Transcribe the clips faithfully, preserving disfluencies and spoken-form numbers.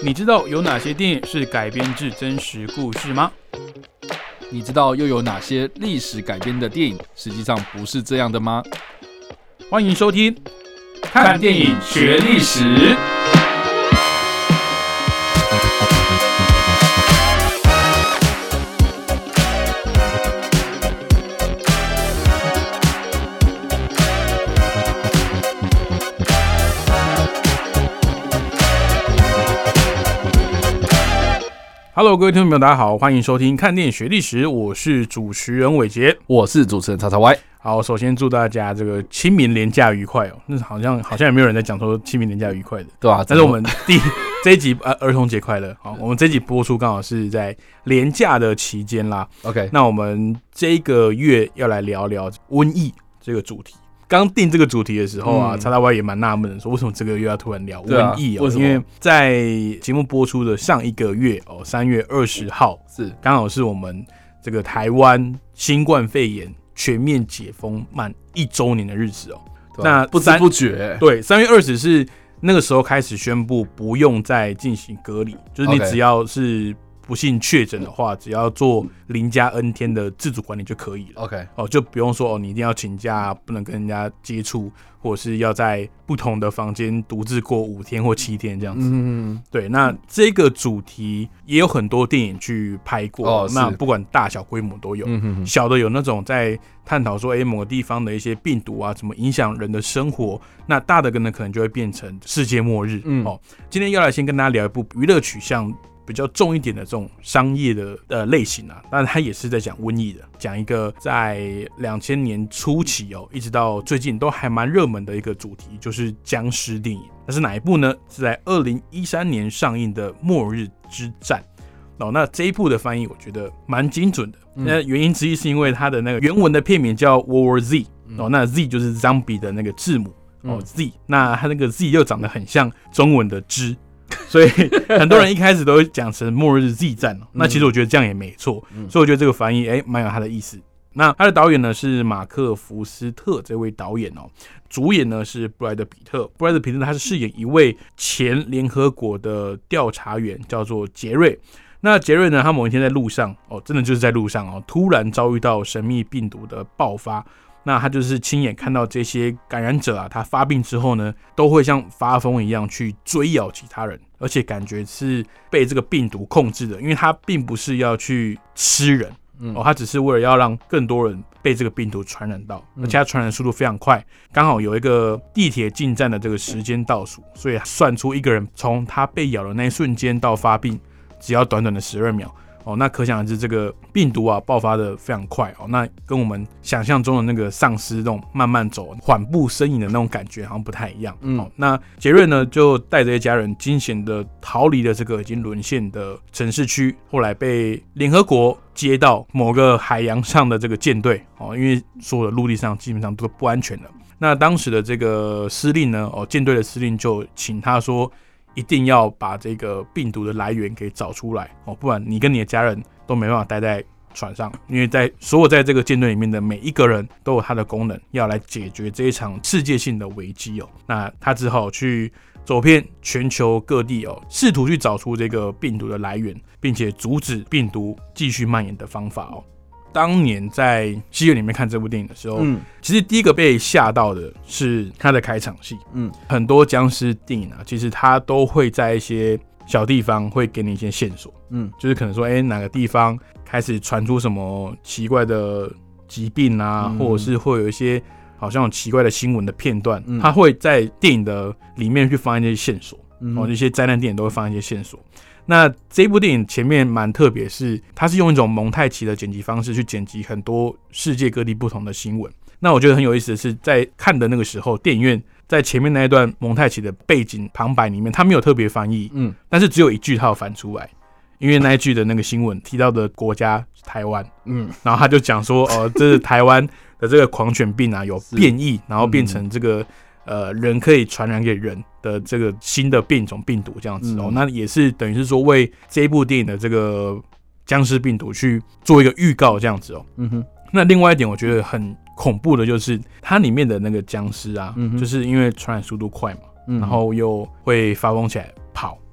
你知道有哪些电影是改编自真实故事吗？ 你知道又有哪些历史改编的电影实际上不是这样的吗？ 欢迎收听看电影学历史。Hello， 各位听众朋友，大家好，欢迎收听看电影学历史，我是主持人伟杰， 我是主持人叉叉 Y。 好，首先祝大家这个清明连假愉快哦。那好像好像也没有人在讲说清明连假愉快的， 对啊。 但是我们第这一集呃儿童节快乐，好，我们这一集播出刚好是在连假的期间啦。 OK， 那我们这个月要来聊聊瘟疫这个主题。刚定这个主题的时候啊，叉叉 Y 也蛮纳闷的，说为什么这个月要突然聊瘟疫哦？ 啊、 因为在节目播出的上一个月哦，三月二十号是刚好是我们这个台湾新冠肺炎全面解封满一周年的日子哦。那不知不觉， 对，三月二十是那个时候开始宣布不用再进行隔离，就是你只要是不幸确诊的话，只要做零加 N 天的自主管理就可以了。 OK， 哦，就不用说哦，你一定要请假，不能跟人家接触，或者是要在不同的房间独自过五天或七天这样子。嗯，对。那这个主题也有很多电影去拍过，哦、那不管大小规模都有。嗯、小的有那种在探讨说，哎、欸，某个地方的一些病毒啊，怎么影响人的生活。那大的呢，可能就会变成世界末日。嗯，哦，今天要来先跟大家聊一部娱乐取向比较重一点的这种商业的呃类型啊，当然它也是在讲瘟疫的，讲一个在两千年初期哦，一直到最近都还蛮热门的一个主题，就是僵尸电影。那是哪一部呢？是在二零一三年上映的《末日之战》哦。那这一部的翻译我觉得蛮精准的，那、嗯、原因之一是因为它的那个原文的片名叫 World War Z 哦，那 Z 就是 Zombie 的那个字母哦 Z， 那它那个 Z 又长得很像中文的之。所以很多人一开始都会讲成末日 Z 战、喔、那其实我觉得这样也没错、嗯，所以我觉得这个翻译哎蛮有它的意思。那他的导演呢是马克·福斯特这位导演哦、喔，主演呢是布莱德·彼特。布莱德·彼特他是饰演一位前联合国的调查员，叫做杰瑞。那杰瑞呢，他某一天在路上哦，真的就是在路上哦，突然遭遇到神秘病毒的爆发。那他就是亲眼看到这些感染者啊，他发病之后呢，都会像发疯一样去追咬其他人，而且感觉是被这个病毒控制的，因为他并不是要去吃人，嗯哦、他只是为了要让更多人被这个病毒传染到，而且他传染速度非常快，刚好有一个地铁进站的这个时间倒数，所以算出一个人从他被咬的那一瞬间到发病，只要短短的十二秒。哦，那可想而知，这个病毒啊爆发的非常快哦，那跟我们想象中的那个丧尸那种慢慢走、缓步呻吟的那种感觉好像不太一样。嗯，哦、那杰瑞呢就带着一家人惊险的逃离了这个已经沦陷的城市区，后来被联合国接到某个海洋上的这个舰队哦，因为所有的陆地上基本上都不安全了。那当时的这个司令呢，哦，舰队的司令就请他说，一定要把这个病毒的来源给找出来哦，不然你跟你的家人都没办法待在船上，因为在所有在这个舰队里面的每一个人都有他的功能，要来解决这一场世界性的危机哦。那他只好去走遍全球各地哦，试图去找出这个病毒的来源，并且阻止病毒继续蔓延的方法哦。当年在戏院里面看这部电影的时候，嗯，其实第一个被吓到的是他的开场戏。嗯，很多僵尸电影啊，其实他都会在一些小地方会给你一些线索。嗯，就是可能说，哎、欸，哪个地方开始传出什么奇怪的疾病啊，嗯、或者是会有一些好像有奇怪的新闻的片段，嗯、他会在电影的里面去放一些线索。嗯，哦，一些灾难电影都会放一些线索。那这部电影前面蛮特别，是它是用一种蒙太奇的剪辑方式去剪辑很多世界各地不同的新闻。那我觉得很有意思的是，在看的那个时候，电影院在前面那一段蒙太奇的背景旁白里面，它没有特别翻译，嗯，但是只有一句它有翻出来，因为那一句的那个新闻提到的国家是台湾，嗯，然后他就讲说，哦、呃，这是台湾的这个狂犬病啊有变异，然后变成这个。呃，人可以传染给人的这个新的变种病毒这样子哦，嗯、那也是等于是说为这一部电影的这个僵尸病毒去做一个预告这样子哦。嗯哼，那另外一点我觉得很恐怖的就是它里面的那个僵尸啊，嗯、就是因为传染速度快嘛，嗯、然后又会发疯起来跑，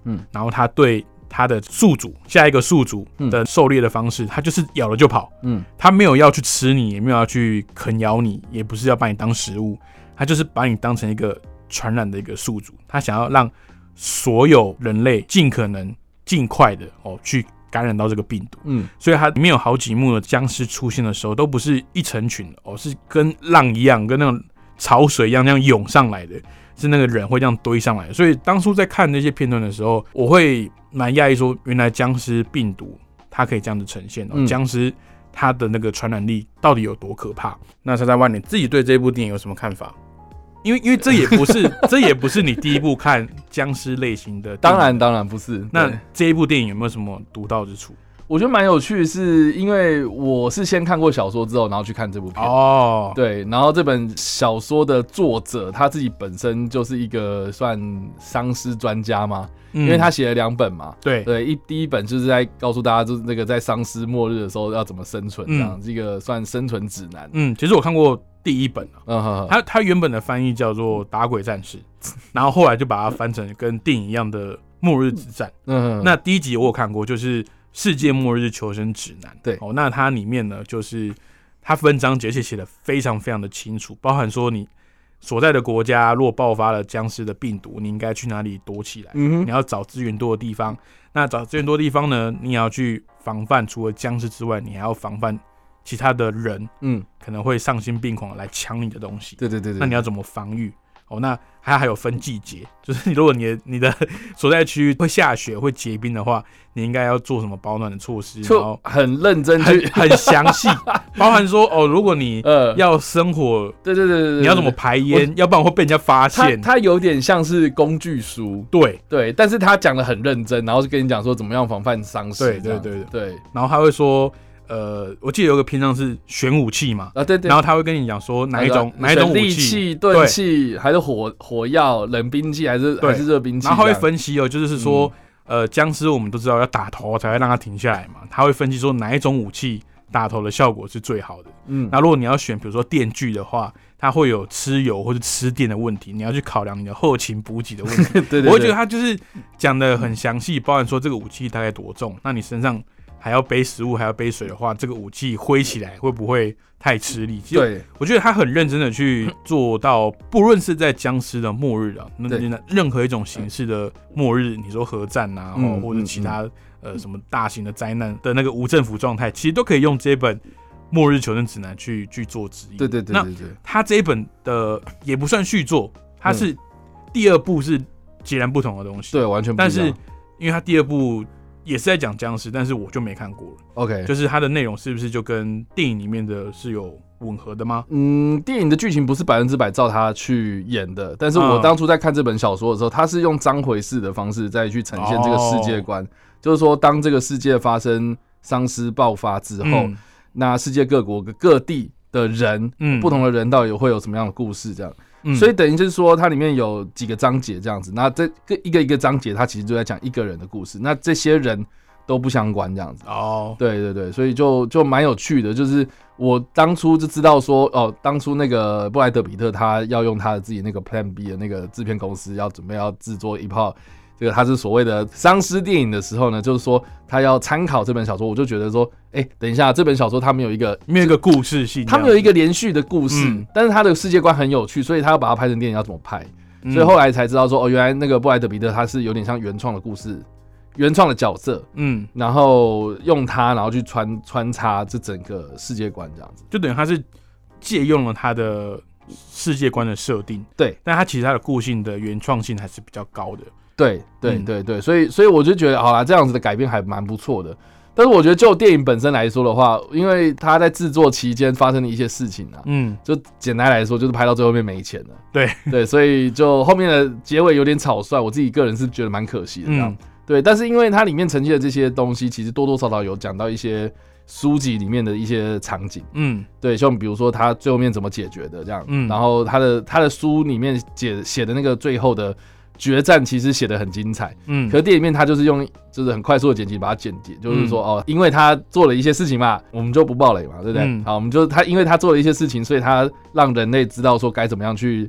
嗯，然后他对他的宿主下一个宿主的狩猎的方式，他就是咬了就跑，嗯，他没有要去吃你，也没有要去啃咬你，也不是要把你当食物，他就是把你当成一个传染的一个宿主，他想要让所有人类尽可能尽快的哦去感染到这个病毒，嗯，所以它里面有好几幕的僵尸出现的时候，都不是一成群的哦，是跟浪一样，跟那种潮水一样那样涌上来的，是那个人会这样堆上来的。所以当初在看那些片段的时候，我会蛮讶异说，原来僵尸病毒它可以这样子呈现哦，嗯、僵尸它的那个传染力到底有多可怕？那叉叉 Y 你自己对这部电影有什么看法？因为因为这也不是这也不是你第一部看僵尸类型的电影， 当然当然不是。 那这一部电影有没有什么独到之处？ 我觉得蛮有趣的是，因为我是先看过小说之后，然后去看这部片。哦，对，然后这本小说的作者他自己本身就是一个算丧尸专家嘛，嗯、因为他写了两本嘛。对对，一第一本就是在告诉大家，就是那个在丧尸末日的时候要怎么生存，这样、嗯、一个算生存指南。嗯， 其实我看过第一本啊，嗯、他他原本的翻译叫做《打鬼战士》，然后后来就把它翻成跟电影一样的《末日之战》。嗯，那第一集我有看过，就是世界末日求生指南。对，哦，那它里面呢，就是它分章节，而且写的非常非常的清楚，包含说你所在的国家如果爆发了僵尸的病毒，你应该去哪里躲起来？嗯、你要找资源多的地方。那找资源多的地方呢，你也要去防范，除了僵尸之外，你还要防范其他的人，嗯，可能会丧心病狂来抢你的东西。对对 对, 对，那你要怎么防御？哦，那还还有分季节，就是如果你的你的所在区域会下雪、会结冰的话，你应该要做什么保暖的措施？ 然后很认真去很详细，包含说哦，如果你要生火，呃、 对对对 对, 对， 你要怎么排烟，要不然会被人家发现。 它有点像是工具书， 对对，但是他讲的很认真，然后就跟你讲说怎么样防范丧尸。 对对对 对, 对，然后他会说。呃，我记得有个篇章是选武器嘛，啊对对，然后他会跟你讲说哪一种哪一种武器， 利器、钝器，还是火火药、冷兵器，还是还是热兵器， 然后他会分析哦，就是说，嗯、呃，僵尸我们都知道要打头才会让它停下来嘛，他会分析说哪一种武器打头的效果是最好的。嗯，那如果你要选比如说电锯的话，它会有吃油或者吃电的问题，你要去考量你的后勤补给的问题。对, 对, 对，我会觉得他就是讲的很详细，包含说这个武器大概多重，那你身上还要背食物，还要背水的话，这个武器挥起来会不会太吃力？对，我觉得他很认真的去做到，不论是在僵尸的末日啊，那任何一种形式的末日，你说核战啊，嗯、或者其他、嗯、呃什么大型的灾难的那个无政府状态，其实都可以用这本《末日求生指南去》去做指引。对对对对对，他这一本的也不算续作，它是第二部是截然不同的东西。 对，完全不一样。 但是因为他第二部也是在讲僵尸，但是我就没看过了。OK， 就是它的内容是不是就跟电影里面的是有吻合的吗？ 嗯，电影的剧情不是百分之百照他去演的，但是我当初在看这本小说的时候，他是用章回式的方式再去呈现这个世界观，哦、就是说当这个世界发生丧尸爆发之后，嗯、那世界各国各地的人，嗯、不同的人到底会有什么样的故事这样。嗯、所以等于就是说，它里面有几个章节这样子，那这个一个一个章节，它其实就在讲一个人的故事，那这些人都不相关这样子。哦，对对对，所以就就蛮有趣的，就是我当初就知道说，哦，当初那个布莱德彼特他要用他的自己那个 Plan B 的那个制片公司要准备要制作一炮。这个他是所谓的丧尸电影的时候呢，就是说他要参考这本小说，我就觉得说，哎、欸，等一下，这本小说他们有一个没有一个故事性， 他们有一个连续的故事，嗯、但是他的世界观很有趣，所以他要把它拍成电影要怎么拍？嗯、所以后来才知道说，哦，原来那个布莱德彼特他是有点像原创的故事，原创的角色，嗯，然后用它，然后去穿穿插这整个世界观这样子， 就等于他是借用了他的世界观的设定，对，但他其实他的故性的原创性还是比较高的。 对对对对，所以所以我就觉得，好啦，这样子的改编还蛮不错的。但是我觉得就电影本身来说的话，因为他在制作期间发生的一些事情啊，嗯，就简单来说就是拍到最后面没钱了。对对，所以就后面的结尾有点草率，我自己个人是觉得蛮可惜的这样。嗯、对，但是因为它里面呈现的这些东西，其实多多少少有讲到一些书籍里面的一些场景，嗯，对，像比如说他最后面怎么解决的这样，嗯，然后他的他的书里面写写的那个最后的决战其实写得很精彩，嗯，可是电影里面他就是用就是很快速的剪辑把它剪辑，就是说、嗯、哦，因为他做了一些事情嘛，我们就不爆雷嘛，对不对？嗯、好，我们就他因为他做了一些事情，所以他让人类知道说该怎么样去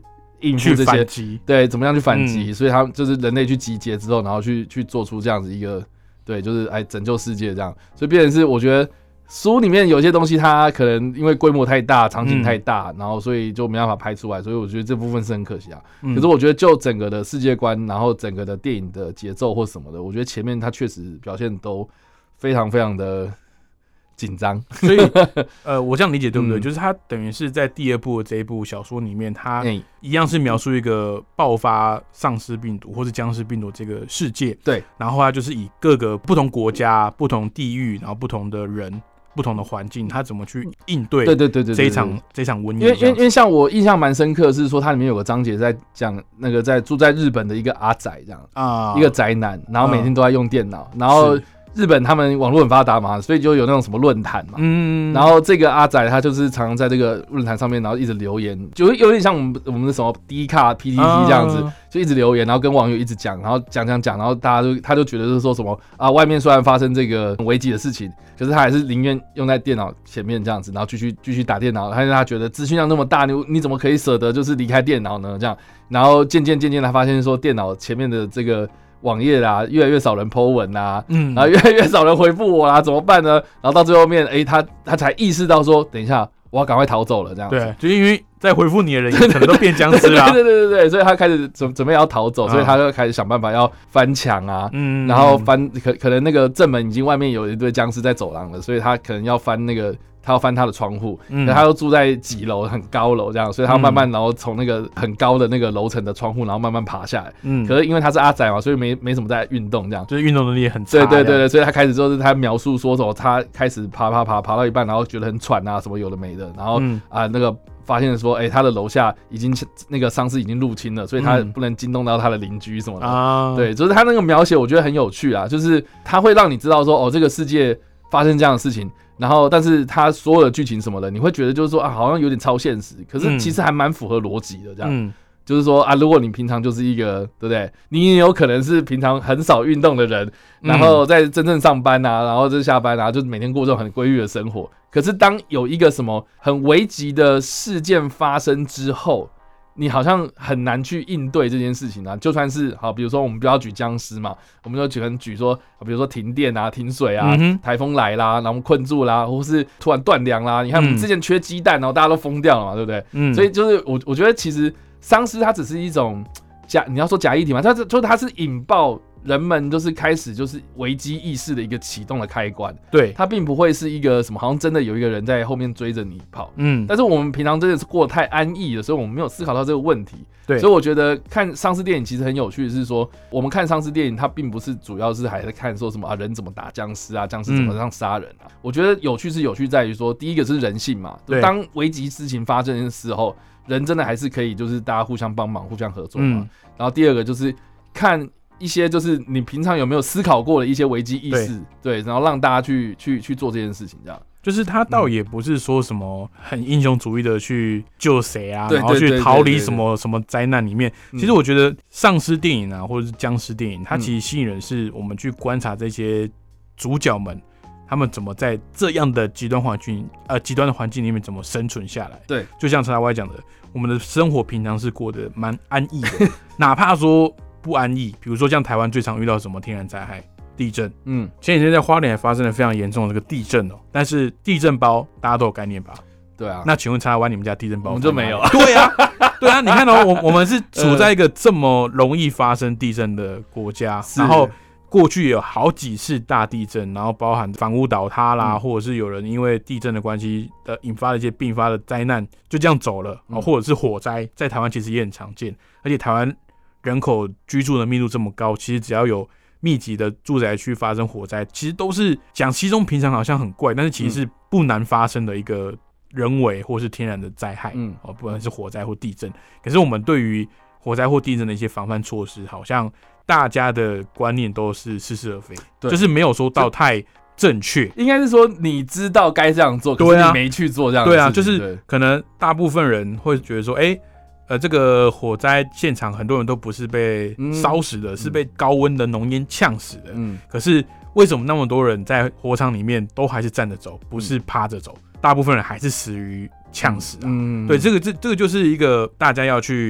应付这些，对，怎么样去反击、嗯？所以他就是人类去集结之后，然后去去做出这样子一个，对，就是哎拯救世界这样。所以变成是我觉得书里面有些东西，它可能因为规模太大，场景太大，嗯、然后所以就没办法拍出来。所以我觉得这部分是很可惜啊。嗯、可是我觉得就整个的世界观，然后整个的电影的节奏或什么的，我觉得前面它确实表现都非常非常的紧张。 所以呃，我这样理解对不对？嗯、就是它等于是在第二部的这一部小说里面，它一样是描述一个爆发丧尸病毒或是僵尸病毒这个世界。 对， 然后它就是以各个不同国家、不同地域，然后不同的人。不同的环境，他怎么去应对？对对对对，这一场这场瘟疫。 因为因为因为像我印象蛮深刻，是说它里面有个章节在讲那个在住在日本的一个阿宅这样啊，一个宅男，然后每天都在用电脑，嗯、然后。日本他们网络很发达嘛，所以就有那种什么论坛嘛，嗯，然后这个阿仔他就是常常在这个论坛上面，然后一直留言，就有点像我们我们的什么 D 卡 P T T 这样子，啊、就一直留言，然后跟网友一直讲，然后讲讲讲，然后大家就他就觉得是说什么啊，外面虽然发生这个危机的事情，可是他还是宁愿用在电脑前面这样子，然后继续继续打电脑，因为他觉得资讯量那么大，你你怎么可以舍得就是离开电脑呢？这样，然后渐渐渐渐他发现说电脑前面的这个。网页啦，越来越少人 po 文啦，嗯，然后越来越少人回复我啦，怎么办呢？然后到最后面，哎、欸，他他才意识到说，等一下，我要赶快逃走了，这样子。 对，就因为在回复你的人也可能都变僵尸啦。 对对对对对，所以他开始准准备要逃走，所以他就开始想办法要翻墙啊，嗯，然后翻可可能那个正门已经外面有一堆僵尸在走廊了，所以他可能要翻那个。他要翻他的窗户，嗯，他又住在几楼很高楼这样，所以他慢慢然后从那个很高的那个楼层的窗户，然后慢慢爬下来。嗯，可是因为他是阿仔嘛，所以没没什么在运动这样， 就是运动能力也很差。 对对对对，所以他开始就是他描述说什么，他开始爬爬爬爬到一半，然后觉得很喘啊，什么有的没的，然后、嗯、啊那个发现说，哎、欸，他的楼下已经那个丧尸已经入侵了，所以他不能惊动到他的邻居什么的。啊、对，就是他那个描写，我觉得很有趣啊，就是他会让你知道说，哦，这个世界发生这样的事情。然后，但是他所有的剧情什么的，你会觉得就是说啊，好像有点超现实，可是其实还蛮符合逻辑的。这样，嗯、就是说啊，如果你平常就是一个，对不对？你也有可能是平常很少运动的人，然后在真正上班啊，然后就下班啊，就每天过这种很规律的生活。可是当有一个什么很危急的事件发生之后，你好像很难去应对这件事情啊，就算是好，比如说我们不要举僵尸嘛，我们就举可能举说，比如说停电啊、停水啊、嗯、台风来啦，然后困住啦，或是突然断粮啦。你看我们之前缺鸡蛋，然后大家都疯掉了嘛，对不对？嗯，所以就是我我觉得其实丧尸它只是一种假，你要说假议题嘛，它就是它是引爆。人们就是开始就是危机意识的一个启动的开关， 对， 它并不会是一个什么，好像真的有一个人在后面追着你跑，嗯，但是我们平常真的是过得太安逸了，所以我们没有思考到这个问题，对，所以我觉得看丧尸电影其实很有趣的是说，我们看丧尸电影，它并不是主要是还在看说什么啊人怎么打僵尸啊，僵尸怎么样杀人啊，嗯、我觉得有趣是有趣在于说，第一个是人性嘛，对，当危急事情发生的时候，人真的还是可以就是大家互相帮忙、互相合作嘛，嗯、然后第二个就是看。一些就是你平常有没有思考过的一些危机意识， 对, 对，然后让大家去去去做这件事情，这样。 就是他倒也不是说什么很英雄主义的去救谁啊，然后去逃离什么什么灾难里面。其实我觉得丧尸电影啊，或者是僵尸电影，它其实吸引人是我们去观察这些主角们。他们怎么在这样的极端环境，呃，极端的环境里面怎么生存下来？对，就像陈大歪讲的，我们的生活平常是过得蛮安逸的，哪怕说。不安逸，比如说像台湾最常遇到什么天然灾害，地震。嗯，前几天在花莲还发生了非常严重的这个地震哦、喔。但是地震包大家都有概念吧？对啊。那请问台湾你们家地震包？ 我们就没有。 对啊，对啊。你看哦、喔，我我们是处在一个这么容易发生地震的国家，然后过去也有好几次大地震，然后包含房屋倒塌啦，嗯、或者是有人因为地震的关系的引发了一些并发的灾难，就这样走了，嗯、或者是火灾，在台湾其实也很常见，而且台湾。人口居住的密度这么高，其实只要有密集的住宅区发生火灾，其实都是讲稀松平常，好像很怪，但是其实是不难发生的一个人为或是天然的灾害，嗯，哦，不管是火灾或地震。可是我们对于火灾或地震的一些防范措施，好像大家的观念都是似是而非，就是没有说到太正确。 应该是说你知道该这样做，可是你没去做这样的事情。 对啊，就是可能大部分人会觉得说，哎、欸。呃，这个火灾现场很多人都不是被烧死的，嗯、是被高温的浓烟呛死的。嗯，可是为什么那么多人在火场里面都还是站着走，不是趴着走？大部分人还是死于呛死啊。嗯，对，这个这这个就是一个大家要去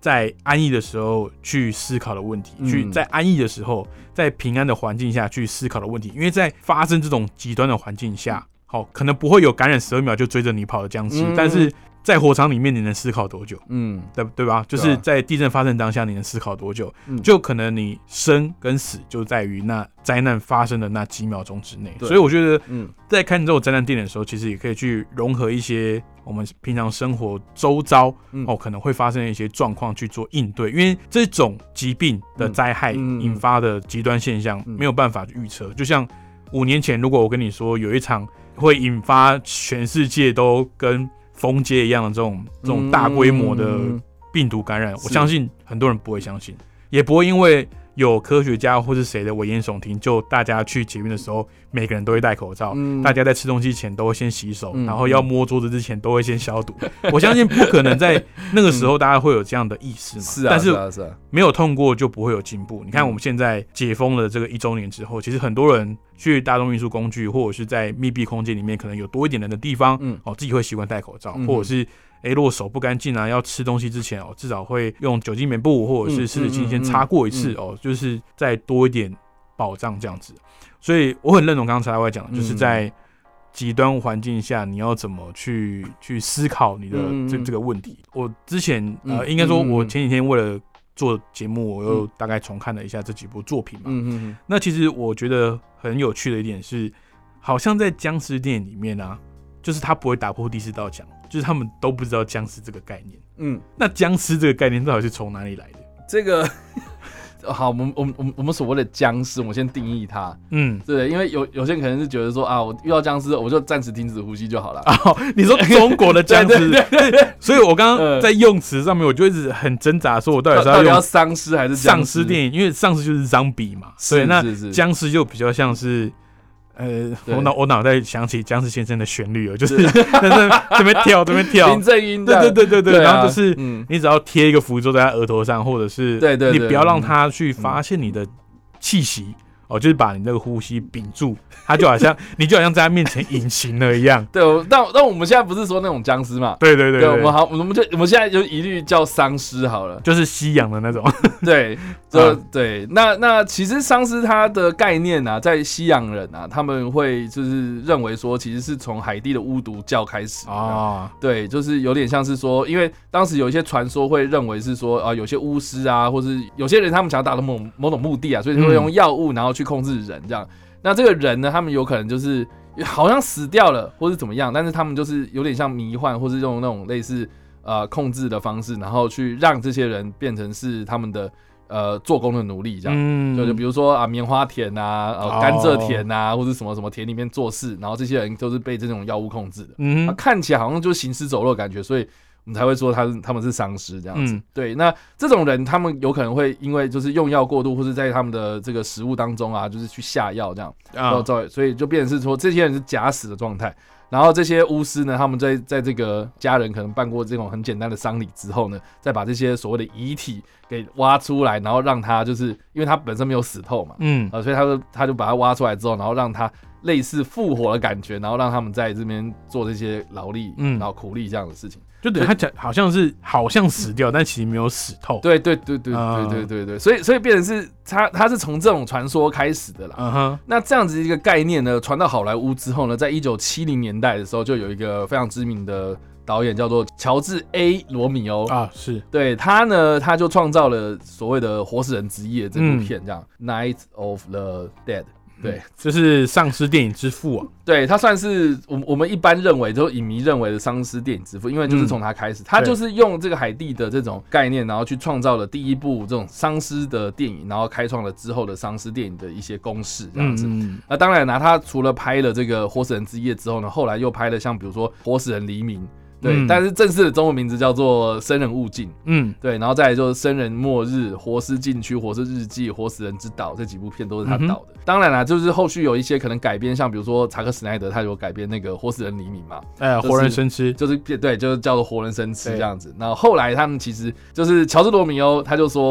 在安逸的时候去思考的问题，嗯、去在安逸的时候，在平安的环境下去思考的问题。因为在发生这种极端的环境下，好，可能不会有感染十二秒就追着你跑的僵尸，嗯、但是在火场里面你能思考多久？嗯，对对吧？就是在地震发生当下你能思考多久？嗯、就可能你生跟死就在于那灾难发生的那几秒钟之内。所以我觉得，嗯，在看这种灾难电影的时候，其实也可以去融合一些我们平常生活周遭、嗯、哦可能会发生的一些状况去做应对，因为这种疾病的灾害引发的极端现象没有办法预测。就像五年前，如果我跟你说有一场会引发全世界都跟封街一样的这种这种大规模的病毒感染，嗯、我相信很多人不会相信，也不会因为有科学家或是谁的危言耸听，就大家去捷运的时候，每个人都会戴口罩，嗯、大家在吃东西前都会先洗手，嗯、然后要摸桌子之前都会先消毒。嗯、我相信不可能在那个时候大家会有这样的意识嘛？ 是啊， 但是是啊，是啊， 没有痛过就不会有进步。你看我们现在解封了这个一周年之后，其实很多人去大众运输工具或者是在密闭空间里面，可能有多一点人的地方，嗯、哦，自己会习惯戴口罩，嗯、或者是。哎，如果手不干净啊，要吃东西之前哦，至少会用酒精棉布或者是湿纸巾先擦过一次、嗯嗯嗯、哦，就是再多一点保障这样子。所以我很认同刚刚才我讲的，就是在极端环境下，你要怎么去去思考你的这、嗯、这个问题。我之前呃，应该说，我前几天为了做节目，我又大概重看了一下这几部作品嘛。嗯嗯嗯那其实我觉得很有趣的一点是，好像在僵尸电影里面啊，就是他不会打破第四道墙。就是他们都不知道僵尸这个概念，嗯，那僵尸这个概念到底是从哪里来的？ 这个好，我们我们我们所谓的僵尸，我先定义它，嗯，对，因为有有些人可能是觉得说啊，我遇到僵尸，我就暂时停止呼吸就好了。 哦，你说中国的僵尸，对对对对，所以我刚刚在用词上面，我就一直很挣扎，说我到底是要用到底要丧尸还是丧尸电影？因为丧尸就是 zombie 嘛，对，那僵尸就比较像是。呃，我脑我脑袋想起僵尸先生的旋律了，就是在这边跳，这边跳， 林正英， 对对对对 对, 對、啊，然后就是你只要贴一个符咒在他额头上，或者是对对，你不要让他去发现你的气息。哦，就是把你那个呼吸屏住，他就好像你就好像在他面前隐形了一样。 对，但但我们现在不是说那种僵尸嘛？ 对对 对, 對, 對， 我们好，我们就我们现在就一律叫丧尸好了， 就是西洋的那种。 对，就、啊、对。那那其实丧尸它的概念啊，在西洋人啊，他们会就是认为说，其实是从海地的巫毒教开始啊。对，就是有点像是说，因为当时有一些传说会认为是说啊，有些巫师啊，或是有些人他们想要达到某某种目的啊，所以就会用药物，然后去控制人这样，那这个人呢，他们有可能就是好像死掉了，或是怎么样，但是他们就是有点像迷幻，或是用那种类似呃控制的方式，然后去让这些人变成是他们的呃做工的奴隶这样。嗯，就就比如说啊，棉花田啊，呃、甘蔗田啊，哦、或者什么什么田里面做事，然后这些人都是被这种药物控制的。嗯，看起来好像就是行尸走肉的感觉，所以。我们才会说他他们是丧尸这样子，嗯、对。那这种人，他们有可能会因为就是用药过度，或是在他们的这个食物当中啊，就是去下药这样，啊、所以就变成是说这些人是假死的状态。然后这些巫师呢，他们在在这个家人可能办过这种很简单的丧礼之后呢，再把这些所谓的遗体给挖出来，然后让他就是因为他本身没有死透嘛，嗯，呃，所以他就他就把它挖出来之后，然后让他类似复活的感觉，然后让他们在这边做这些劳力，嗯，然后苦力这样的事情。 就等于他讲好像是好像死掉，但其实没有死透。 对对对对对对对对，所以所以变成是他他是从这种传说开始的啦。Uh-huh. 那这样子一个概念呢，传到好莱坞之后呢，在一九七零年代的时候，就有一个非常知名的导演叫做乔治 A 罗米欧啊，是对他呢，他就创造了所谓的《活死人之夜》这部片，这样、嗯、Night of the Dead。对， 这是丧尸电影之父啊。 对，他算是我我们一般认为，就影迷认为的丧尸电影之父，因为就是从他开始，嗯、他就是用这个海地的这种概念，然后去创造了第一部这种丧尸的电影，然后开创了之后的丧尸电影的一些公式，这样子。嗯、那当然呢，他除了拍了这个《活死人之夜》之后呢，后来又拍了像比如说《活死人黎明》。对、嗯，但是正式的中文名字叫做《生人勿近》。嗯，对，然后再来就是《生人末日》、《活尸禁区》、《活尸日记》、《活死人之岛》这几部片都是他导的。嗯、当然啦，就是后续有一些可能改编，像比如说查克·史奈德，他有改编那个《活死人黎明》嘛， 哎，活人生吃， 就是对，就是叫做活人生吃这样子。然后后来他们其实就是乔治·罗米欧，他就说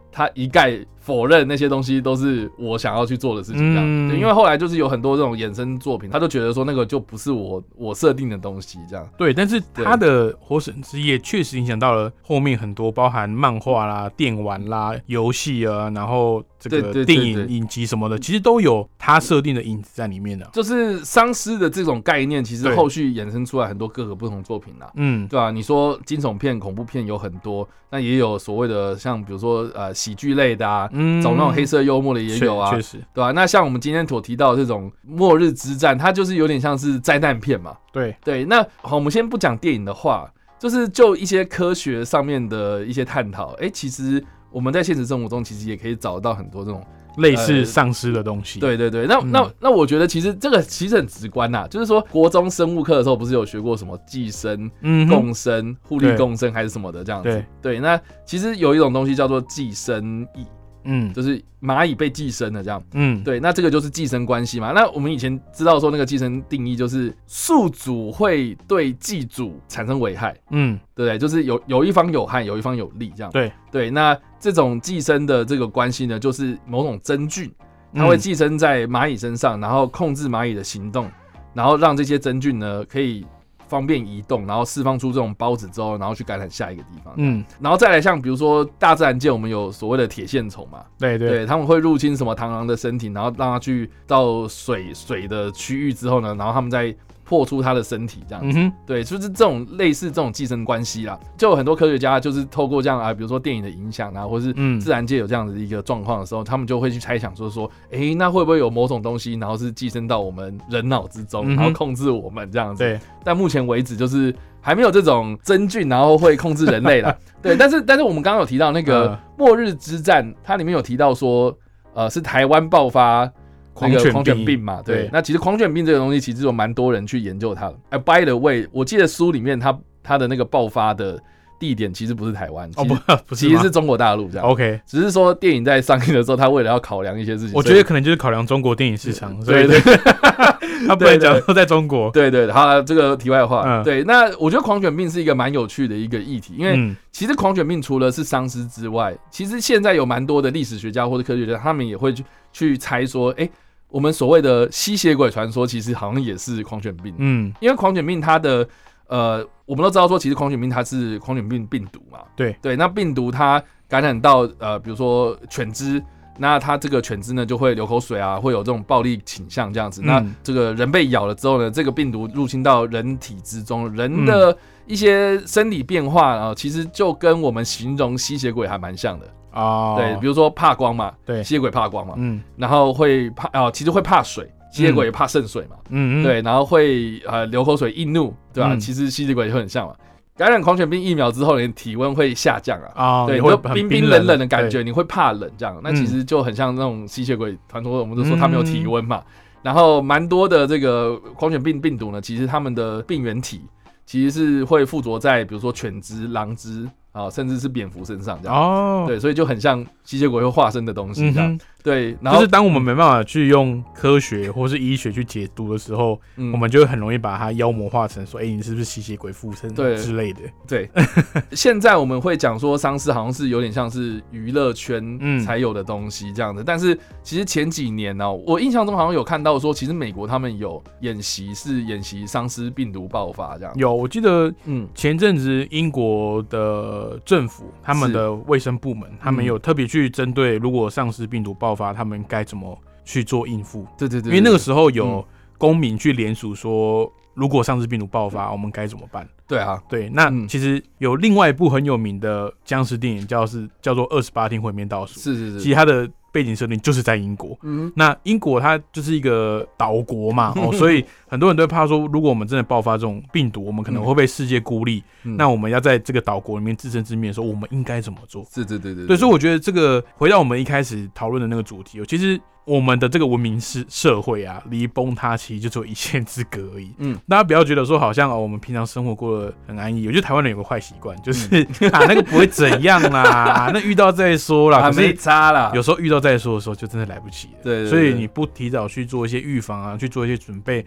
他一概否认那些东西都是我想要去做的事情，这样、嗯、对，因为后来就是有很多这种衍生作品，他就觉得说那个就不是我我设定的东西，这样。 对，但是他的《火神之夜》确实影响到了后面很多，包含漫画啦、电玩啦、游戏啊，然后这个电影、影集什么的，其实都有他设定的影子在里面的、啊。 就是丧尸的这种概念，其实后续衍生出来很多各个不同作品啦。嗯，对吧、啊？你说惊悚片、恐怖片有很多，那也有所谓的像比如说呃喜剧类的啊。嗯，走那种黑色幽默的也有啊， 确实， 对吧、啊？那像我们今天所提到的这种末日之战，它就是有点像是灾难片嘛。 对对，那好，我们先不讲电影的话，就是就一些科学上面的一些探讨，哎、欸，其实我们在现实生活中其实也可以找到很多这种类似丧尸的东西。 呃、对对对，那、嗯、那那我觉得其实这个其实很直观呐，就是说国中生物课的时候不是有学过什么寄生、嗯、共生、互利共生还是什么的这样子？对对，那其实有一种东西叫做寄生蚁。嗯，就是蚂蚁被寄生了这样，嗯，对，那这个就是寄生关系嘛。那我们以前知道说那个寄生定义就是宿主会对寄主产生危害，嗯，对不对？就是有有一方有害，有一方有利这样。 对对，那这种寄生的这个关系呢，就是某种真菌，它会寄生在蚂蚁身上，然后控制蚂蚁的行动，然后让这些真菌呢可以方便移动，然后释放出这种孢子之后，然后去感染下一个地方。嗯，然后再来像比如说大自然界，我们有所谓的铁线虫嘛， 对 对, 对，他们会入侵什么螳螂的身体，然后让它去到水水的区域之后呢，然后他们再破出它的身体这样子。嗯、对，就是这种类似这种寄生关系啦，就有很多科学家就是透过这样啊，比如说电影的影响啊，或是自然界有这样的一个状况的时候，他们就会去猜想说说，哎、欸，那会不会有某种东西，然后是寄生到我们人脑之中，然后控制我们这样子？对。但目前为止就是还没有这种真菌，然后会控制人类啦。对，但是但是我们刚刚有提到那个末日之战，它里面有提到说，呃，是台湾爆发那个狂犬病嘛？对，对那其实狂犬病这个东西，其实有蛮多人去研究它的。哎 ，by the way， 我记得书里面它它的那个爆发的地点其实不是台湾， 哦不不是， 其实是中国大陆这样。 OK， 只是说电影在上映的时候，他为了要考量一些事情， 我觉得可能就是考量中国电影市场，对对对，他不能讲说在中国。 对 对, 對，好，这个题外话，嗯、对，那我觉得狂犬病是一个蛮有趣的一个议题，因为其实狂犬病除了是丧尸之外，其实现在有蛮多的历史学家或者科学家，他们也会去去猜说，哎、欸，我们所谓的吸血鬼传说，其实好像也是狂犬病，嗯，因为狂犬病它的。呃，我们都知道说，其实狂犬病它是狂犬病病毒嘛， 对对，那病毒它感染到呃，比如说犬只，那它这个犬只呢就会流口水啊，会有这种暴力倾向这样子。嗯、那这个人被咬了之后呢，这个病毒入侵到人体之中，人的一些生理变化啊、呃，其实就跟我们形容吸血鬼还蛮像的。哦，对，比如说怕光嘛，对，吸血鬼怕光嘛，嗯，然后会怕啊、呃，其实会怕水。吸血鬼也怕渗水嘛，嗯，对，然后会呃流口水易怒，对吧、啊嗯？其实吸血鬼也很像嘛。感染狂犬病疫苗之后，你体温会下降啊，哦、对，你会冰冰冷冷的感觉，你会怕冷这样。那其实就很像那种吸血鬼传说，我们都说他们有体温嘛。嗯、然后蛮多的这个狂犬病病毒呢，其实他们的病原体其实是会附着在比如说犬只、狼只啊，甚至是蝙蝠身上这样。哦，对，所以就很像吸血鬼会化身的东西这样。嗯对，然后就是当我们没办法去用科学或是医学去解读的时候，嗯、我们就会很容易把它妖魔化成说，哎、欸，你是不是吸血鬼附身之类的？ 对，现在我们会讲说丧尸好像是有点像是娱乐圈才有的东西这样的，嗯、但是其实前几年呢、喔，我印象中好像有看到说，其实美国他们有演习，是演习丧尸病毒爆发这样。 有，我记得，嗯，前阵子英国的政府他们的卫生部门，他们有特别去针对如果丧尸病毒爆发，他们该怎么去做应付？ 对对 对, 對， 因为那个时候有公民去联署说，如果丧尸病毒爆发，我们该怎么办？ 对啊， 对，那其实有另外一部很有名的僵尸电影，叫是叫做《二十八天毁灭倒数》， 是是是， 其实它的背景设定就是在英国。嗯，那英国它就是一个岛国嘛，哦，所以很多人都会怕说，如果我们真的爆发这种病毒，我们可能会被世界孤立。嗯、那我们要在这个岛国里面自生自灭的时候，我们应该怎么做？ 是，对对对， 对，所以我觉得这个回到我们一开始讨论的那个主题，其实我们的这个文明社会啊，离崩塌其实就只有一线之隔而已。嗯，大家不要觉得说好像哦，我们平常生活过得很安逸。我觉得台湾人有个坏习惯，就是、嗯、啊，那个不会怎样啦，啊、那遇到再说啦， 可是没差啦。 有时候遇到再说的时候，就真的来不及了。 对, 對, 對， 所以你不提早去做一些预防啊，去做一些准备，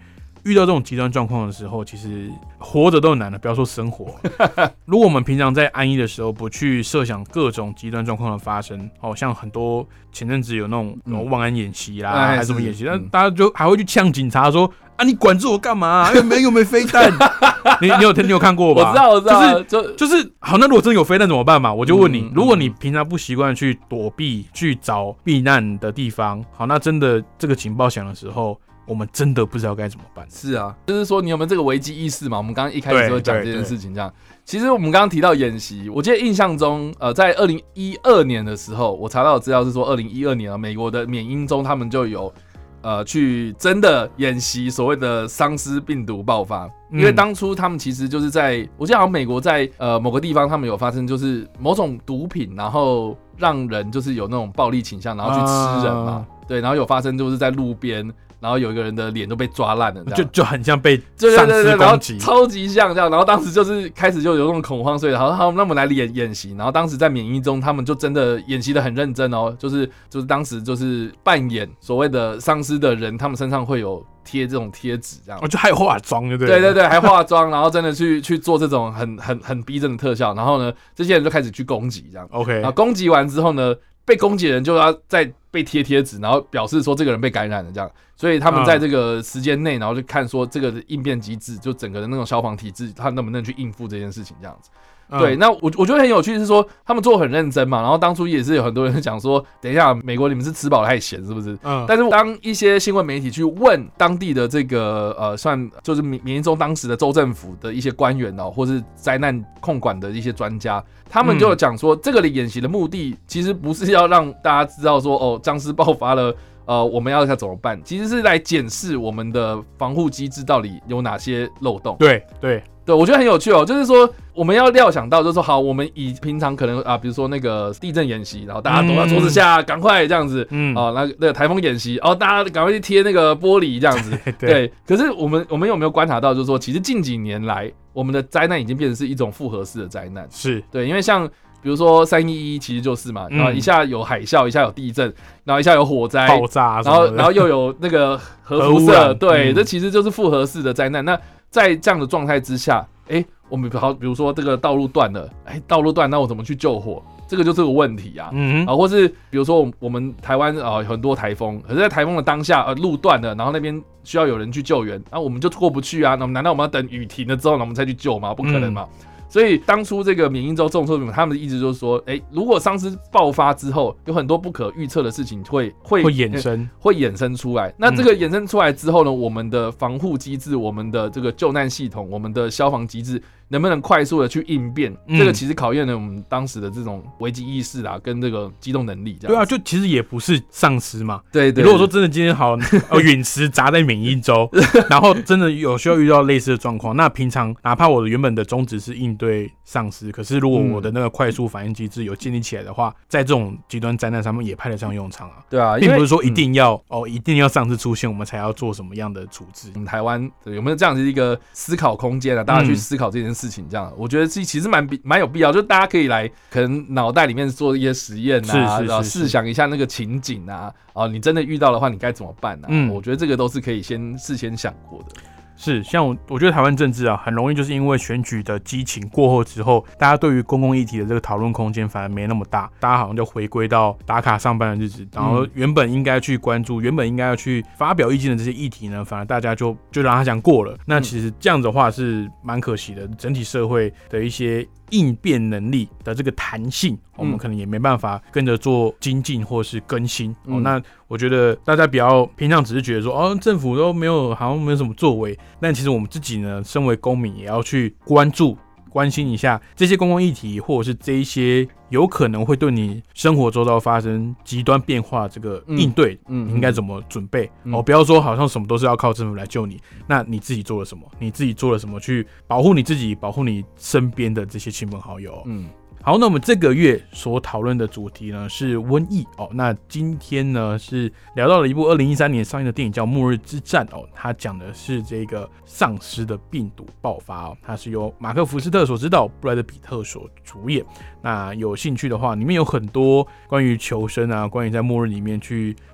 遇到这种极端状况的时候，其实活着都难了，不要说生活。如果我们平常在安逸的时候，不去设想各种极端状况的发生，哦，像很多前阵子有那种万安演习啦，嗯、还是什么演习，那、嗯、大家就还会去呛警察说。啊！你管住我干嘛、啊？又没有没飞弹？你你有你有看过吧？ 我知道，我知道， 就是就就是好。那如果真的有飞弹怎么办嘛？我就问你，嗯、如果你平常不习惯去躲避、去找避难的地方，好，那真的这个警报响的时候，我们真的不知道该怎么办。 是啊，就是说你有没有这个危机意识嘛？我们刚刚一开始就讲这件事情，这样。其实我们刚刚提到演习，我记得印象中，呃，在二零一二年的时候，我查到的资料是说，二零一二年啊，美国的缅因州他们就有。呃，去真的演习所谓的丧尸病毒爆发，因为当初他们其实就是在，我记得好像美国在呃某个地方，他们有发生就是某种毒品，然后让人就是有那种暴力倾向，然后去吃人嘛，啊、对，然后有发生就是在路边。然后有一个人的脸都被抓烂了， 就就很像被丧尸攻击， 超级像这样。然后当时就是开始就有那种恐慌，所以好，好，那我们来演演习。然后当时在缅因中，他们就真的演习的很认真哦，就是就是当时就是扮演所谓的丧尸的人，他们身上会有贴这种贴纸，这样。 哦，就还有化妆，对不对？ 对对对，还化妆，然后真的去去做这种很很很逼真的特效。然后呢，这些人就开始去攻击，这样。 OK， 然后攻击完之后呢，被攻击的人就要再被贴贴纸，然后表示说这个人被感染了，这样。所以他们在这个时间内，然后就看说这个应变机制，就整个的那种消防体制，他能不能去应付这件事情，这样子。嗯、对，那我我觉得很有趣是说，他们做很认真嘛，然后当初也是有很多人讲说，等一下，美国你们是吃饱了还嫌是不是？嗯。但是当一些新闻媒体去问当地的这个呃，算就是缅因州当时的州政府的一些官员哦，或是灾难控管的一些专家，他们就有讲说，这个的演习的目的其实不是要让大家知道说，哦，僵尸爆发了。呃，我们要看怎么办？其实是来检视我们的防护机制到底有哪些漏洞。 对对对，我觉得很有趣哦。就是说，我们要料想到，就是说，好，我们以平常可能啊，比如说那个地震演习，然后大家躲到桌子下，赶、嗯、快这样子，嗯，哦，那那个台风演习，哦，大家赶快去贴那个玻璃这样子，对, 对, 对。可是我们我们有没有观察到，就是说，其实近几年来，我们的灾难已经变成是一种复合式的灾难， 是对， 因为像。比如说三一一其实就是嘛，然后一下有海啸，一下有地震，然后一下有火灾、 爆炸， 然后然后又有那个核辐射，对，嗯、这其实就是复合式的灾难。那在这样的状态之下，哎、欸，我们好，比如说这个道路断了，哎、欸，道路断，那我怎么去救火？这个就是个问题啊，嗯啊，或是比如说我们台湾啊、呃、很多台风，可是在台风的当下，呃，路断了，然后那边需要有人去救援，那、啊、我们就过不去啊，那难道我们要等雨停了之后，我们才去救吗？不可能嘛。嗯，所以当初这个缅因州众筹他们的意思就是说，哎、欸，如果丧尸爆发之后，有很多不可预测的事情会会会衍生、欸， 会衍生出来。那这个衍生出来之后呢，我们的防护机制、我们的这个救难系统、我们的消防机制，能不能快速的去应变？嗯、这个其实考验了我们当时的这种危机意识啊，跟这个机动能力。 对啊，就其实也不是丧尸嘛。 对 对, 對。 如果说真的今天好，呃，陨石砸在缅因州，然后真的有需要遇到类似的状况，那平常哪怕我的原本的宗旨是应对丧尸，可是如果我的那个快速反应机制有建立起来的话，在这种极端灾难上面也派得上用场啊。 对啊， 并不是说一定要、嗯、哦，一定要丧尸出现，我们才要做什么样的处置。 我们台湾有没有这样子一个思考空间啊？大家去思考这件事情，这样、嗯、我觉得其实蛮蛮有必要，就是大家可以来可能脑袋里面做一些实验啊，然后试想一下那个情景啊，哦，你真的遇到的话，你该怎么办啊？嗯，我觉得这个都是可以先事先想过的。 是，像我，我觉得台湾政治啊，很容易就是因为选举的激情过后之后，大家对于公共议题的这个讨论空间反而没那么大，大家好像就回归到打卡上班的日子，然后原本应该去关注、原本应该要去发表意见的这些议题呢，反而大家就就让他讲过了。那其实这样子的话是蛮可惜的，整体社会的一些应变能力的这个弹性，我们可能也没办法跟着做精进或是更新。嗯、哦，那我觉得大家不要平常只是觉得说，哦，政府都没有，好像没有什么作为。但其实我们自己呢，身为公民，也要去关注、关心一下这些公共议题，或者是这一些有可能会对你生活周遭发生极端变化这个应对，嗯，你应该怎么准备？嗯、哦，不要说好像什么都是要靠政府来救你，那你自己做了什么？你自己做了什么去保护你自己，保护你身边的这些亲朋好友？嗯。好，那我们这个月所讨论的主题呢是瘟疫哦。那今天呢是聊到了一部二零一三年上映的电影叫《末日之战》哦，它讲的是这个丧尸的病毒爆发哦，它是由马克·福斯特所执导，布莱德·彼特所主演。那有兴趣的话，里面有很多关于求生啊，关于在末日里面去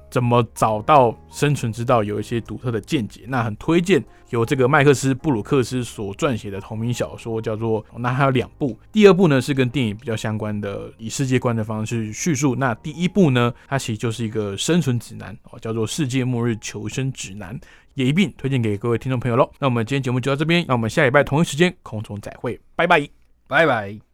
怎么找到生存之道有一些独特的见解。那很推荐由这个麦克斯布鲁克斯所撰写的同名小说，叫做那还有两部，第二部呢是跟电影比较相关的，以世界观的方式叙述。那第一部呢，它其实就是一个生存指南，叫做《世界末日求生指南》，也一并推荐给各位听众朋友咯。那我们今天节目就到这边，那我们下礼拜同一时间空中再会，拜拜， 拜拜。